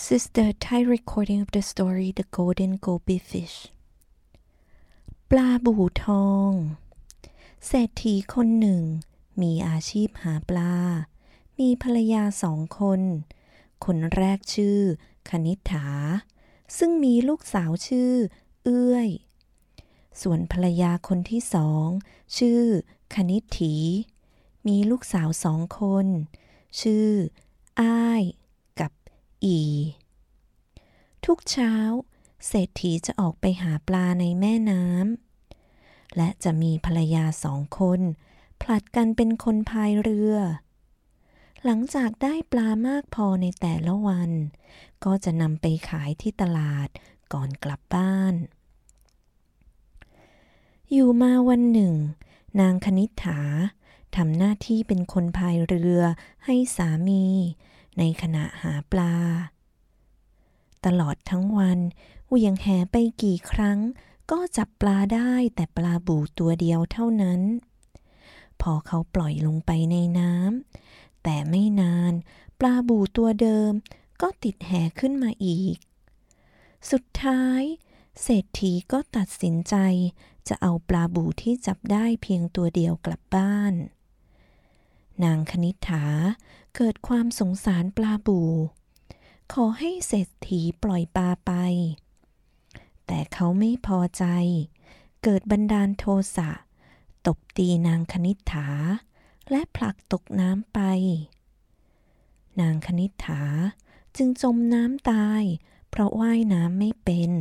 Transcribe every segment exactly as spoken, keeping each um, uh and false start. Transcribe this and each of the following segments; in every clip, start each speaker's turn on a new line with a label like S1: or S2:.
S1: This is the Thai recording of the story The Golden Goby Fish ปลาบู่ทองเศรษฐีคนหนึ่งมีอาชีพหาปลามีภรรยาสองคนคนแรกชื่อคณิษฐาซึ่งมีลูกสาวชื่อเอื้อยส่วนภรรยาคนที่สองชื่อคณิษฐีมีลูกสาวสองคนชื่ออ้ายกับอีทุกเช้าเศรษฐีจะออกไปหาปลาในแม่น้ำและจะมีภรรยาสองคนผลัดกันเป็นคนพายเรือหลังจากได้ปลามากพอในแต่ละวันก็จะนำไปขายที่ตลาดก่อนกลับบ้านอยู่มาวันหนึ่งนางคณิษฐาทำหน้าที่เป็นคนพายเรือให้สามีในขณะหาปลาตลอดทั้งวันเหวี่ยงแหไปกี่ครั้งก็จับปลาได้แต่ปลาบู่ตัวเดียวเท่านั้นพอเขาปล่อยลงไปในน้ำแต่ไม่นานปลาบู่ตัวเดิมก็ติดแหขึ้นมาอีกสุดท้ายเศรษฐีก็ตัดสินใจจะเอาปลาบู่ที่จับได้เพียงตัวเดียวกลับบ้านนางคณิษฐาเกิดความสงสารปลาบู่ขอให้เศรษฐีปล่อยปลาไปแต่เขาไม่พอใจเกิดบันดาลโทสะตบตีนางคณิษฐาและผลักตกน้ำไปนางคณิษฐาจึงจมน้ำตายเพราะว่ายน้ำไม่เป็น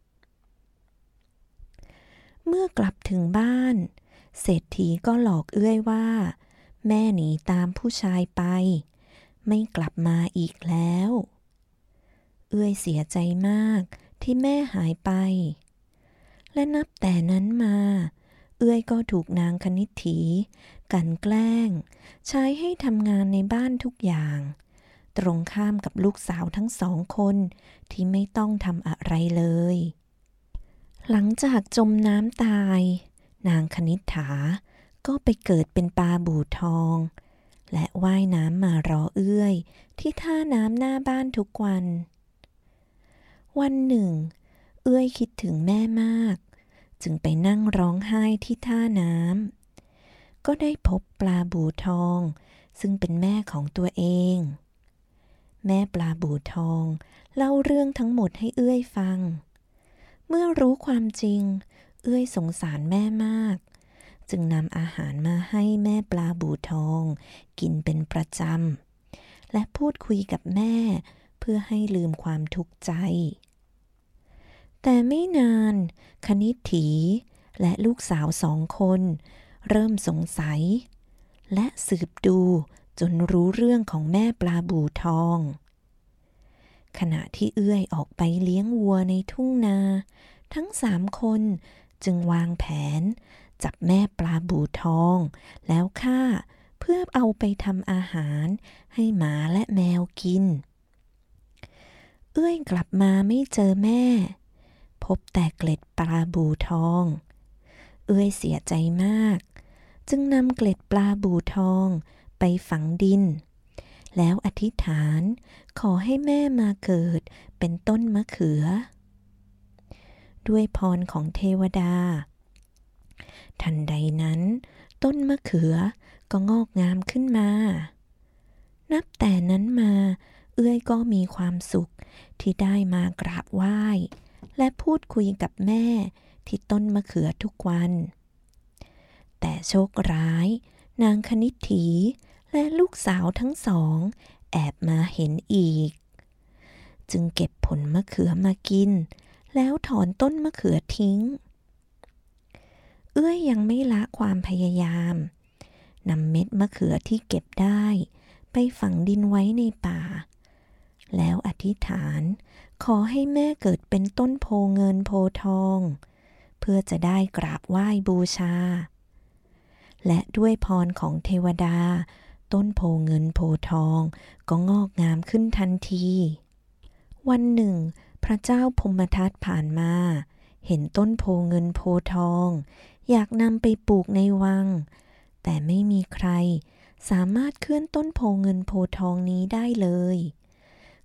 S1: เมื่อกลับถึงบ้านเศรษฐีก็หลอกเอื้อยว่าแม่หนีตามผู้ชายไปไม่กลับมาอีกแล้วเอื้อยเสียใจมากที่แม่หายไปและนับแต่นั้นมาเอื้อยก็ถูกนางคณิษฐีกลั่นแกล้งใช้ให้ทำงานในบ้านทุกอย่างตรงข้ามกับลูกสาวทั้งสองคนที่ไม่ต้องทำอะไรเลยหลังจากจมน้ำตายนางคณิษฐาก็ไปเกิดเป็นปลาบู่ทองและว่ายน้ำมารอเอื้อยที่ท่าน้ำหน้าบ้านทุกวันวันหนึ่งเอื้อยคิดถึงแม่มากจึงไปนั่งร้องไห้ที่ท่าน้ำก็ได้พบปลาบู่ทองซึ่งเป็นแม่ของตัวเองแม่ปลาบู่ทองเล่าเรื่องทั้งหมดให้เอื้อยฟังเมื่อรู้ความจริงเอื้อยสงสารแม่มากจึงนำอาหารมาให้แม่ปลาบู่ทองกินเป็นประจำและพูดคุยกับแม่เพื่อให้ลืมความทุกข์ใจแต่ไม่นานคณิษฐีและลูกสาวสองคนเริ่มสงสัยและสืบดูจนรู้เรื่องของแม่ปลาบู่ทองขณะที่เอื้อยออกไปเลี้ยงวัวในทุ่งนาทั้งสามคนจึงวางแผนจับแม่ปลาบู่ทองแล้วฆ่าเพื่อเอาไปทำอาหารให้หมาและแมวกินเอื้อยกลับมาไม่เจอแม่พบแต่เกล็ดปลาบู่ทองเอื้อยเสียใจมากจึงนำเกล็ดปลาบู่ทองไปฝังดินแล้วอธิษฐานขอให้แม่มาเกิดเป็นต้นมะเขือด้วยพรของเทวดาทันใดนั้นต้นมะเขือก็งอกงามขึ้นมานับแต่นั้นมาเอื้อยก็มีความสุขที่ได้มากราบไหว้และพูดคุยกับแม่ที่ต้นมะเขือทุกวันแต่โชคร้ายนางคณิษฐีและลูกสาวทั้งสองแอบมาเห็นอีกจึงเก็บผลมะเขือมากินแล้วถอนต้นมะเขือทิ้งเอื้อยยังไม่ละความพยายามนำเม็ดมะเขือที่เก็บได้ไปฝังดินไว้ในป่าแล้วอธิษฐานขอให้แม่เกิดเป็นต้นโพเงินโพทองเพื่อจะได้กราบไหว้บูชาและด้วยพรของเทวดาต้นโพเงินโพทองก็งอกงามขึ้นทันทีวันหนึ่งพระเจ้าพรหมทัตผ่านมาเห็นต้นโพเงินโพทองอยากนำไปปลูกในวังแต่ไม่มีใครสามารถเคลื่อนต้นโพเงินโพทองนี้ได้เลย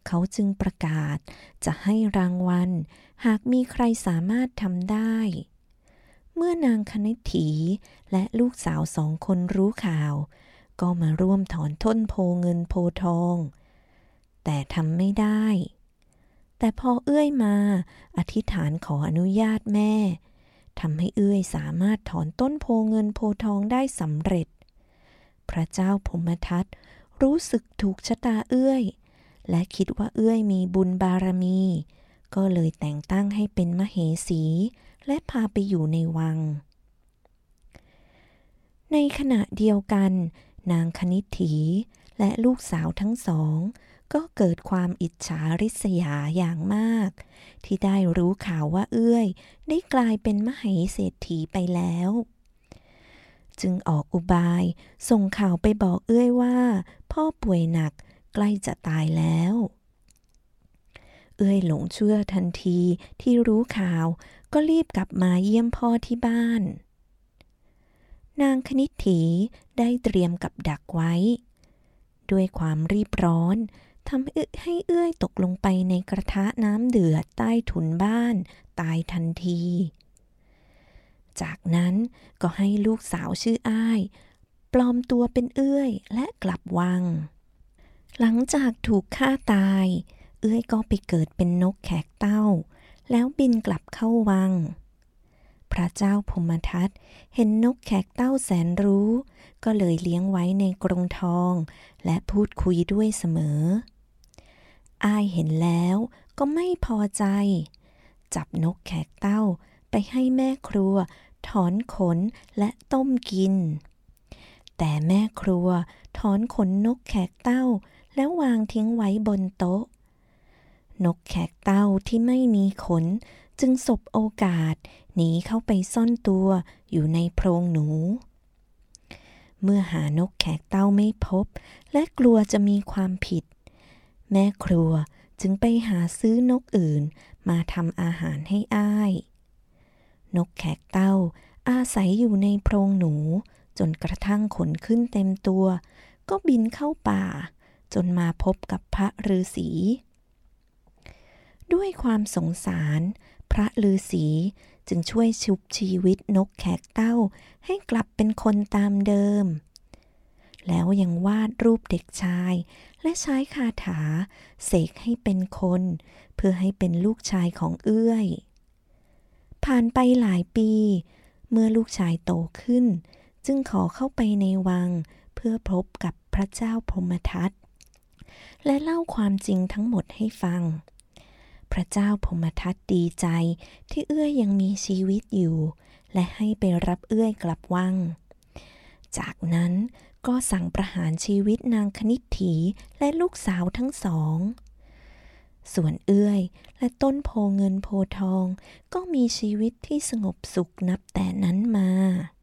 S1: เขาจึงประกาศจะให้รางวัลหากมีใครสามารถทำได้เมื่อนางคณิษฐีและลูกสาวสองคนรู้ข่าวก็มาร่วมถอนต้นโพเงินโพทองแต่ทำไม่ได้แต่พอเอื้อยมาอธิษฐานขออนุญาตแม่ทำให้เอื้อยสามารถถอนต้นโพเงินโพทองได้สำเร็จพระเจ้าพรหมทัตรู้สึกถูกชะตาเอื้อยและคิดว่าเอื้อยมีบุญบารมีก็เลยแต่งตั้งให้เป็นมเหสีและพาไปอยู่ในวังในขณะเดียวกันนางคณิษฐีและลูกสาวทั้งสองก็เกิดความอิจฉาริษยาอย่างมากที่ได้รู้ข่าวว่าเอื้อยได้กลายเป็นมเหเศรษฐีไปแล้วจึงออกอุบายส่งข่าวไปบอกเอื้อยว่าพ่อป่วยหนักใกล้จะตายแล้วเอื้อยหลงเชื่อทันทีที่รู้ข่าวก็รีบกลับมาเยี่ยมพ่อที่บ้านนางคณิษฐีได้เตรียมกับดักไว้ด้วยความรีบร้อนทำให้เอื้อยตกลงไปในกระทะน้ำเดือดใต้ถุนบ้านตายทันทีจากนั้นก็ให้ลูกสาวชื่ออ้ายปลอมตัวเป็นเอื้อยและกลับวังหลังจากถูกฆ่าตายเอื้อยก็ไปเกิดเป็นนกแขกเต้าแล้วบินกลับเข้าวังพระเจ้าพรหมทัตเห็นนกแขกเต้าแสนรู้ก็เลยเลี้ยงไว้ในกรงทองและพูดคุยด้วยเสมออ้ายเห็นแล้วก็ไม่พอใจจับนกแขกเต้าไปให้แม่ครัวถอนขนและต้มกินแต่แม่ครัวถอนขนนกแขกเต้าแล้ววางทิ้งไว้บนโต๊ะนกแขกเต้าที่ไม่มีขนจึงสบโอกาสหนีเข้าไปซ่อนตัวอยู่ในโพรงหนูเมื่อหานกแขกเต้าไม่พบและกลัวจะมีความผิดแม่ครัวจึงไปหาซื้อนกอื่นมาทำอาหารให้อ้ายนกแขกเต้าอาศัยอยู่ในโพรงหนูจนกระทั่งขนขึ้นเต็มตัวก็บินเข้าป่าจนมาพบกับพระฤาษีด้วยความสงสารพระฤาษีจึงช่วยชุบชีวิตนกแขกเต้าให้กลับเป็นคนตามเดิมแล้วยังวาดรูปเด็กชายและใช้คาถาเสกให้เป็นคนเพื่อให้เป็นลูกชายของเอื้อยผ่านไปหลายปีเมื่อลูกชายโตขึ้นจึงขอเข้าไปในวังเพื่อพบกับพระเจ้าพรหมทัตและเล่าความจริงทั้งหมดให้ฟังพระเจ้าพรหมทัตดีใจที่เอื้อยยังมีชีวิตอยู่และให้ไปรับเอื้อยกลับวังจากนั้นก็สั่งประหารชีวิตนางคณิษฐีและลูกสาวทั้งสองส่วนเอื้อยและต้นโพเงินโพทองก็มีชีวิตที่สงบสุขนับแต่นั้นมา